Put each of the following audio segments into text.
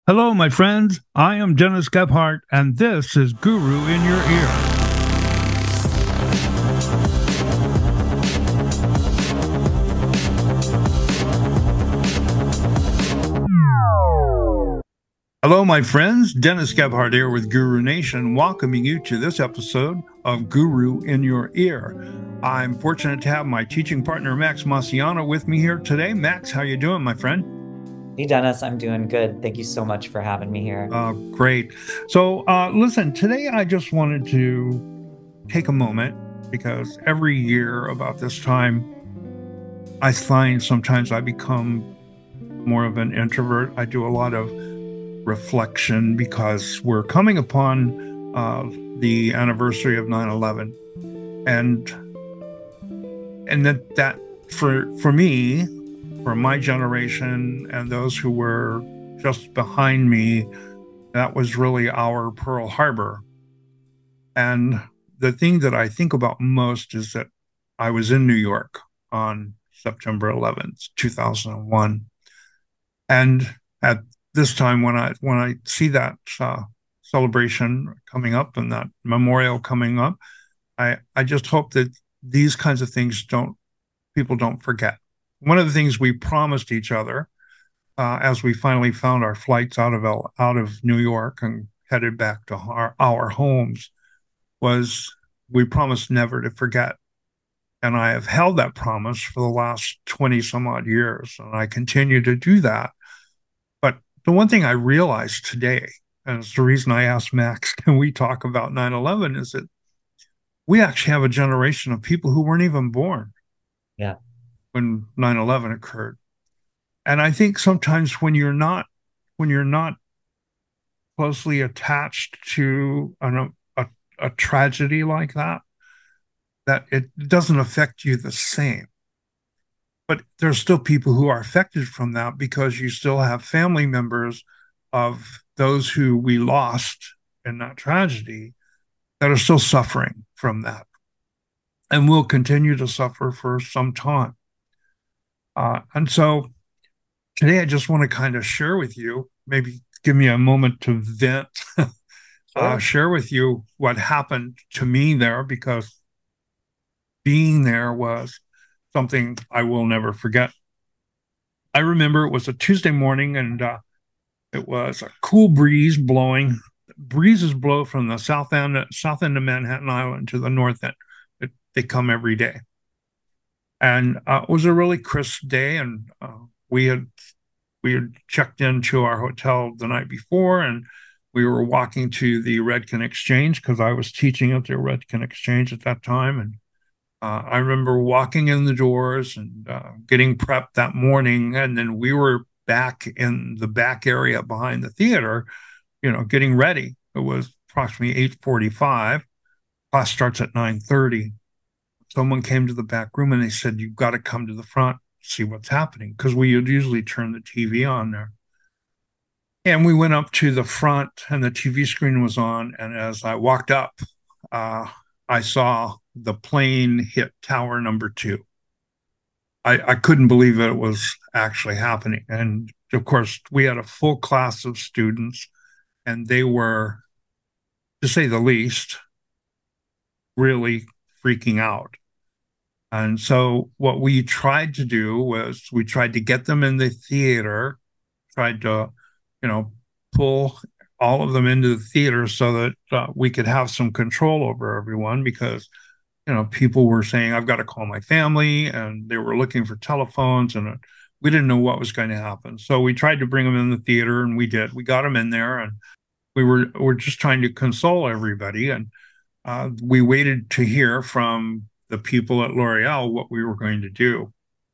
Hello, my friends. I am Dennis Gebhardt, and this is Guru in Your Ear. Hello, my friends. Dennis Gebhardt here with Guru Nation, welcoming you to this episode of Guru in Your Ear. I'm fortunate to have my teaching partner, Max Masiano, with me here today. Max, how you doing, my friend? Hey Dennis, I'm doing good. Thank you so much for having me here. Great. So, listen, today I just wanted to take a moment because every year about this time, I find sometimes I become more of an introvert. I do a lot of reflection because we're coming upon the anniversary of 9/11, and that for me, for my generation and those who were just behind me, that was really our Pearl Harbor. And the thing that I think about most is that I was in New York on September 11th, 2001. And at this time, when I see that celebration coming up and that memorial coming up, I just hope that these kinds of things don't people don't forget. One of the things we promised each other as we finally found our flights out of New York and headed back to our homes was we promised never to forget. And I have held that promise for the last 20 some odd years, and I continue to do that. But the one thing I realized today, and it's the reason I asked Max, can we talk about 9/11, is that we actually have a generation of people who weren't even born Yeah. when 9/11 occurred. And I think sometimes when you're not closely attached to a tragedy like that, that it doesn't affect you the same. But there's still people who are affected from that because you still have family members of those who we lost in that tragedy that are still suffering from that and will continue to suffer for some time. And so today I just want to kind of share with you, maybe give me a moment to vent, Sure. share with you what happened to me there because being there was something I will never forget. I remember it was a Tuesday morning and it was a cool breeze blowing. Breezes blow from the south end of Manhattan Island to the north end. They come every day, and it was a really crisp day. And we had checked into our hotel the night before, and we were walking to the Redken Exchange because I was teaching at the Redken Exchange at that time, and I remember walking in the doors and getting prepped that morning, and then we were back in the back area behind the theater, getting ready. It was approximately 8:45. Class starts at 9:30. Someone came to the back room and they said, "You've got to come to the front, see what's happening," because we would usually turn the TV on there. And we went up to the front, and the TV screen was on. And as I walked up, uh, I saw the plane hit tower number two. I couldn't believe that it was actually happening. And of course, we had a full class of students, and they were, to say the least, really freaking out. And so, what we tried to do was we tried to get them in the theater, tried to, you know, pull all of them into the theater so that we could have some control over everyone because people were saying, I've got to call my family, and they were looking for telephones, and we didn't know what was going to happen. So we tried to bring them in the theater, and we did. We got them in there, and we're just trying to console everybody. And we waited to hear from the people at L'Oreal what we were going to do.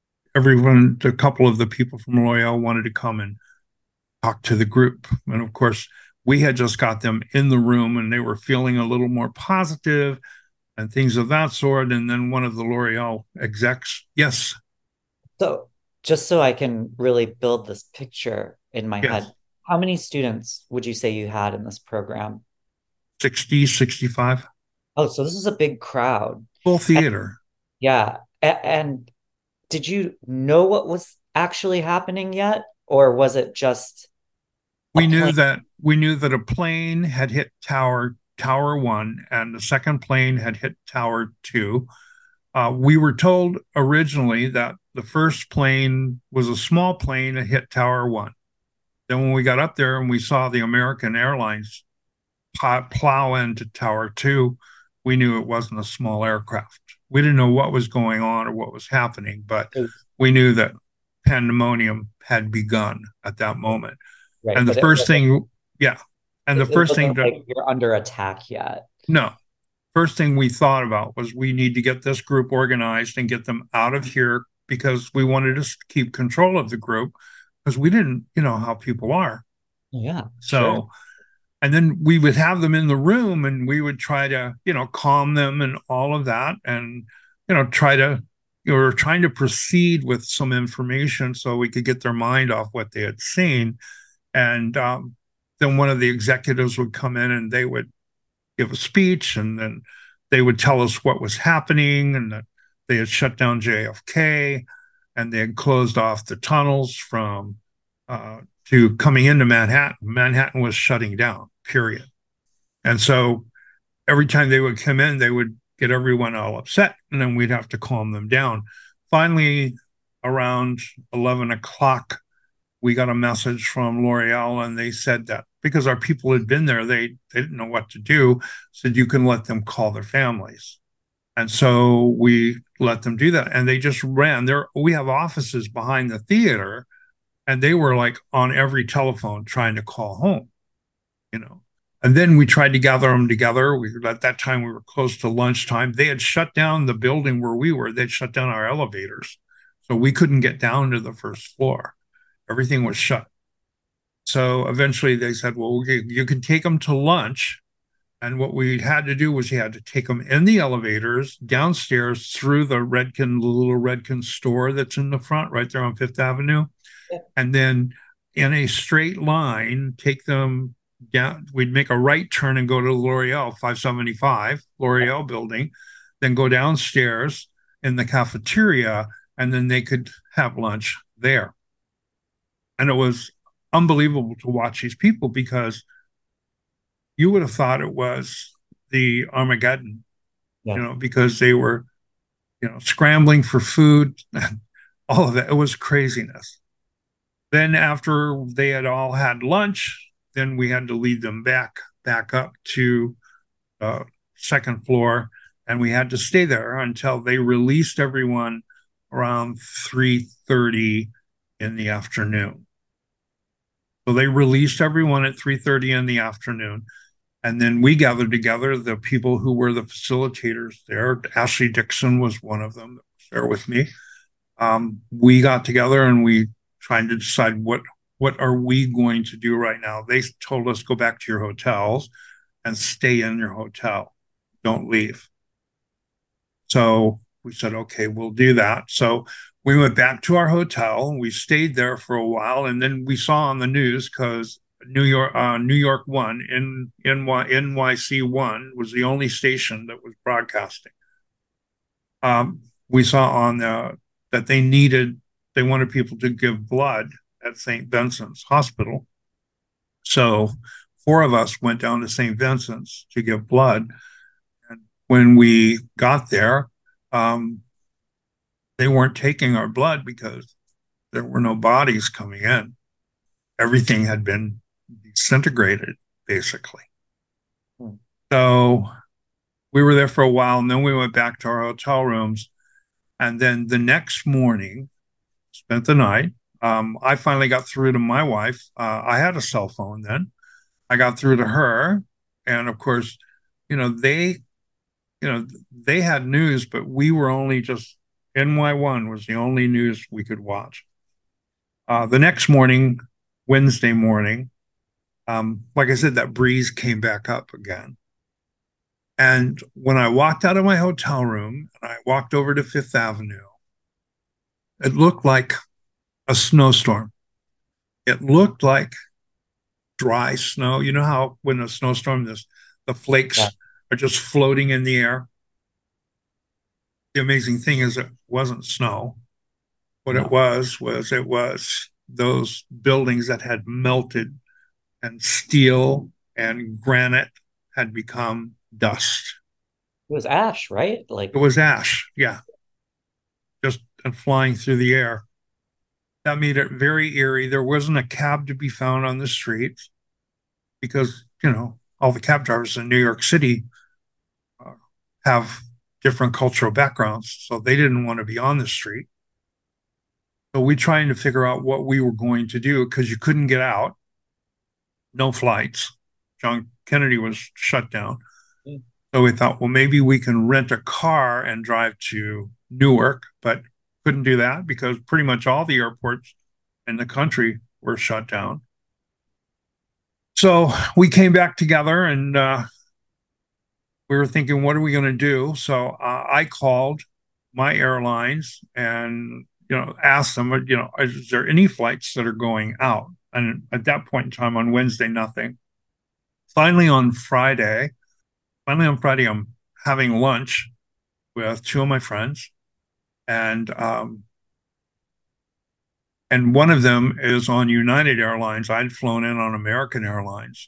A couple of the people from L'Oreal wanted to come and talk to the group. And of course, we had just got them in the room and they were feeling a little more positive and things of that sort. And then one of the L'Oreal execs, yes, So, just so I can really build this picture in my yes, head, how many students would you say you had in this program? 60, 65, Oh, so this is a big crowd. full And theater. yeah, and did you know what was actually happening yet? Or was it just A we knew plane. that a plane had hit Tower One, and the second plane had hit Tower Two. We were told originally that the first plane was a small plane that hit Tower One. Then when we got up there and we saw the American Airlines plow into Tower Two, we knew it wasn't a small aircraft. We didn't know what was going on or what was happening, but It was, we knew that pandemonium had begun at that moment. right, And the but it first wasn't thing, yeah, and the it first thing wasn't that like you're under attack yet. no, first thing we thought about was we need to get this group organized and get them out of here because we wanted to keep control of the group because we didn't, how people are. Yeah, sure. So, and then we would have them in the room and we would try to, calm them and all of that. And, try to, we were trying to proceed with some information so we could get their mind off what they had seen. And then one of the executives would come in and they would give a speech, and then they would tell us what was happening and that they had shut down JFK and they had closed off the tunnels from to coming into Manhattan. Manhattan was shutting down, period. And so every time they would come in, they would get everyone all upset, and then we'd have to calm them down. Finally, around 11 o'clock, we got a message from L'Oreal, and they said that because our people had been there, they didn't know what to do, said you can let them call their families. And so we let them do that. And they just ran there. We have offices behind the theater, and they were like on every telephone trying to call home, you know. And then we tried to gather them together. At that time we were close to lunchtime. They had shut down the building where we were. They'd shut down our elevators. So we couldn't get down to the first floor. Everything was shut. So eventually they said, well, okay, you can take them to lunch. And what we had to do was you had to take them in the elevators downstairs through the little Redken store that's in the front right there on Fifth Avenue. Yeah. And then in a straight line, take them down. We'd make a right turn and go to L'Oreal 575, L'Oreal building, then go downstairs in the cafeteria, and then they could have lunch there. And it was unbelievable to watch these people because you would have thought it was the Armageddon, Yeah. because they were, scrambling for food, all of it. It was craziness. Then after they had all had lunch, then we had to lead them back up to the second floor, and we had to stay there until they released everyone around 3:30 in the afternoon. So they released everyone at 3:30 in the afternoon. And then we gathered together the people who were the facilitators there. Ashley Dixon was one of them that was there with me. We got together and we tried to decide what are we going to do right now. They told us go back to your hotels and stay in your hotel. Don't leave. So we said, okay, we'll do that. So we went back to our hotel and we stayed there for a while. And then we saw on the news because New York One in NYC One was the only station that was broadcasting. We saw on that they wanted people to give blood at St. Vincent's Hospital. So four of us went down to St. Vincent's to give blood. And when we got there, um, they weren't taking our blood because there were no bodies coming in. Everything had been disintegrated, basically. Hmm. So we were there for a while, and then we went back to our hotel rooms. And then the next morning, spent the night. I finally got through to my wife. I had a cell phone then. I got through to her, and of course, you know they, they had news, but we were only just NY1 was the only news we could watch. The next morning, Wednesday morning, like I said, that breeze came back up again. And when I walked out of my hotel room and I walked over to Fifth Avenue, it looked like a snowstorm. It looked like dry snow. You know how when a snowstorm, the Yeah. flakes are just floating in the air. The amazing thing is it wasn't snow. What No. it was those buildings that had melted and steel and granite had become dust. It was ash, right? It was ash, yeah, just flying through the air. That made it very eerie. There wasn't a cab to be found on the streets because, all the cab drivers in New York City uh, have different cultural backgrounds, so they didn't want to be on the street. So we trying to figure out what we were going to do because you couldn't get out, no flights. John Kennedy was shut down. Mm. So we thought, well, maybe we can rent a car and drive to Newark, but couldn't do that because pretty much all the airports in the country were shut down. So we came back together and we were thinking, what are we going to do? So I called my airlines and asked them, is there any flights that are going out? And at that point in time, on Wednesday, nothing. Finally, on Friday, I'm having lunch with two of my friends, and one of them is on United Airlines. I'd flown in on American Airlines,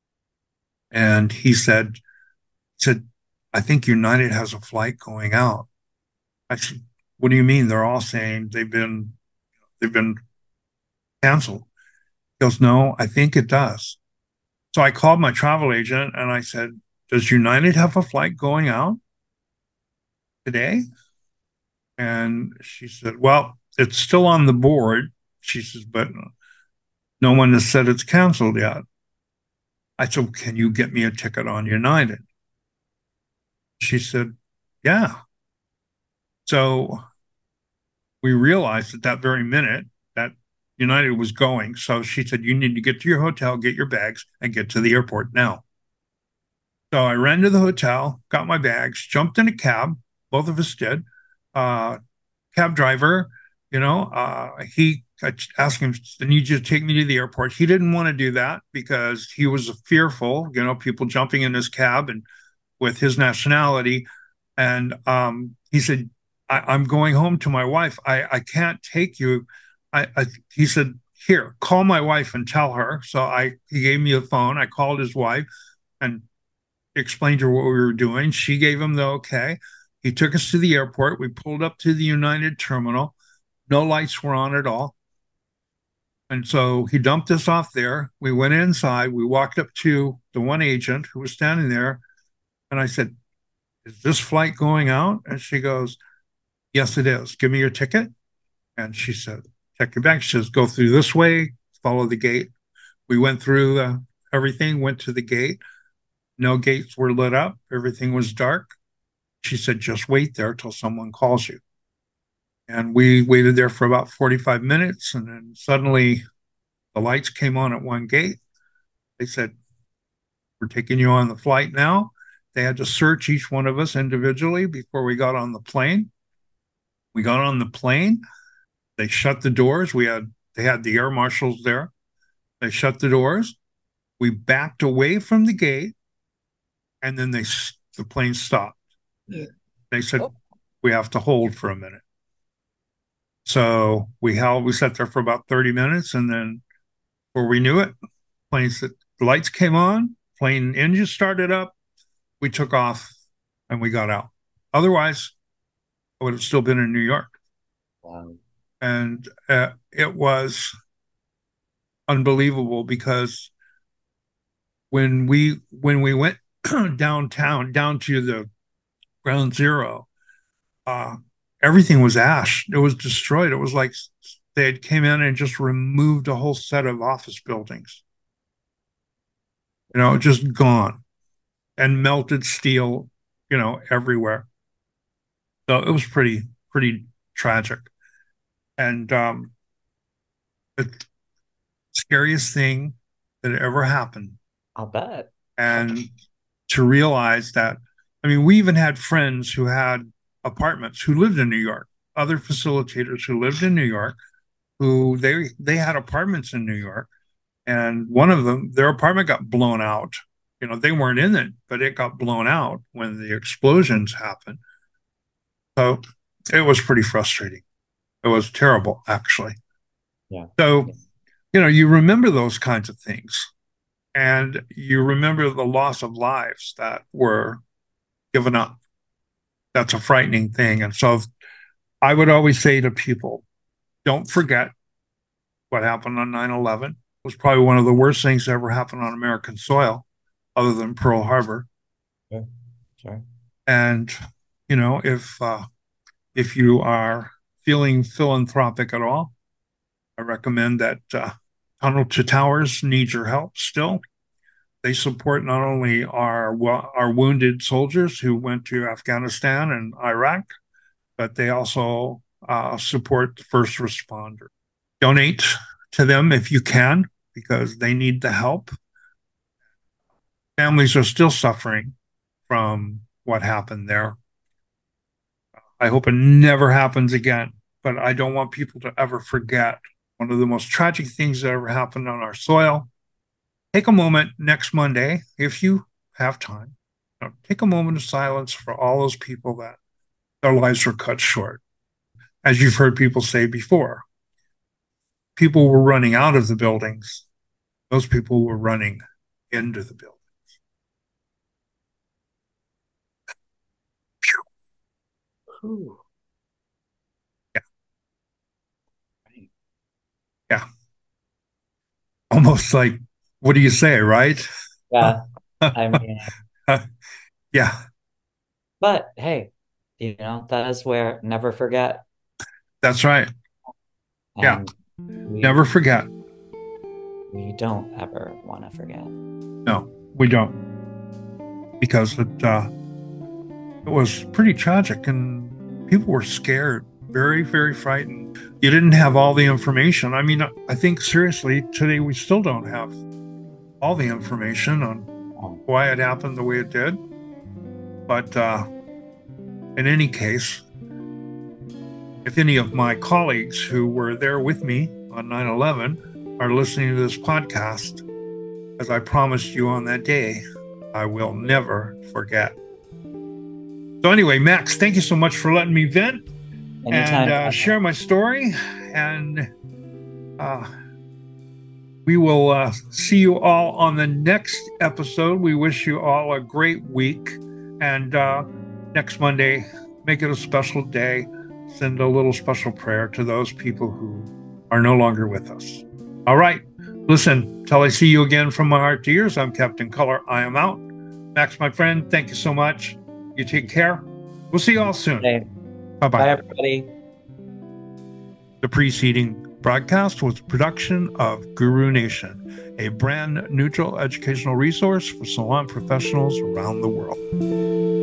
and he said, I think United has a flight going out. I said, what do you mean? They're all saying they've been canceled. He goes, no, I think it does. So I called my travel agent and I said, does United have a flight going out today? And she said, well, it's still on the board. She says, but no one has said it's canceled yet. I said, can you get me a ticket on United? She said, yeah. So we realized at that very minute that United was going. So she said, you need to get to your hotel, get your bags, and get to the airport now. So I ran to the hotel, got my bags, jumped in a cab. Both of us did. Uh, Cab driver, he I asked him, I need you to take me to the airport. He didn't want to do that because he was fearful, people jumping in his cab and with his nationality. And he said, I'm going home to my wife. I can't take you. He said, here, call my wife and tell her. So he gave me a phone. I called his wife and explained to her what we were doing. She gave him the okay. He took us to the airport. We pulled up to the United terminal. No lights were on at all. And so he dumped us off there. We went inside. We walked up to the one agent who was standing there. And I said, is this flight going out? And she goes, yes, it is. Give me your ticket. And she said, check your bag. She says, go through this way, follow the gate. We went through everything, went to the gate. No gates were lit up. Everything was dark. She said, just wait there till someone calls you. And we waited there for about 45 minutes. And then suddenly the lights came on at one gate. They said, we're taking you on the flight now. They had to search each one of us individually before we got on the plane. We got on the plane. They shut the doors. They had the air marshals there. They shut the doors. We backed away from the gate, and then the plane stopped. Yeah. They said, oh, we have to hold for a minute. So we sat there for about 30 minutes, and then before we knew it, the lights came on, plane engine started up, we took off, and we got out. Otherwise, I would have still been in New York. Wow. And it was unbelievable because when we went downtown, down to the ground zero, everything was ash. It was destroyed. It was like they had came in and just removed a whole set of office buildings. Just gone, and melted steel, everywhere. So it was pretty tragic. And the scariest thing that ever happened. I'll bet. And to realize that, I mean, we even had friends who had apartments who lived in New York, other facilitators who lived in New York, who they had apartments in New York. And one of them, their apartment got blown out. They weren't in it, but it got blown out when the explosions happened. So it was pretty frustrating. It was terrible, actually. Yeah. So, you remember those kinds of things. and you remember the loss of lives that were given up. That's a frightening thing. And so I would always say to people, don't forget what happened on 9/11. It was probably one of the worst things that ever happened on American soil, other than Pearl Harbor. Sure. Sure. And, if you are feeling philanthropic at all, I recommend that Tunnel to Towers needs your help still. They support not only our wounded soldiers who went to Afghanistan and Iraq, but they also support the first responder. Donate to them if you can, because they need the help. Families are still suffering from what happened there. I hope it never happens again, but I don't want people to ever forget one of the most tragic things that ever happened on our soil. Take a moment next Monday, if you have time. Take a moment of silence for all those people that their lives were cut short. As you've heard people say before, people were running out of the buildings. Those people were running into the buildings. Ooh. Yeah, Right. yeah. Almost like, what do you say, right? Yeah. I mean, Yeah, but hey, that is where never forget. that's right. Yeah, And we never forget. we don't ever want to forget. No, we don't, because it was pretty tragic and people were scared, very, very frightened. You didn't have all the information. I mean, I think seriously, today we still don't have all the information on why it happened the way it did. But in any case, if any of my colleagues who were there with me on 9/11 are listening to this podcast, as I promised you on that day, I will never forget. So anyway, Max, thank you so much for letting me vent Anytime. and share my story. And we will see you all on the next episode. We wish you all a great week. And next Monday, make it a special day. Send a little special prayer to those people who are no longer with us. All right. Listen, till I see you again from my heart to yours, I'm Captain Color. I am out. Max, my friend, thank you so much. You take care. We'll see you all soon. Bye-bye. Bye, everybody. The preceding broadcast was a production of Guru Nation, a brand neutral educational resource for salon professionals around the world.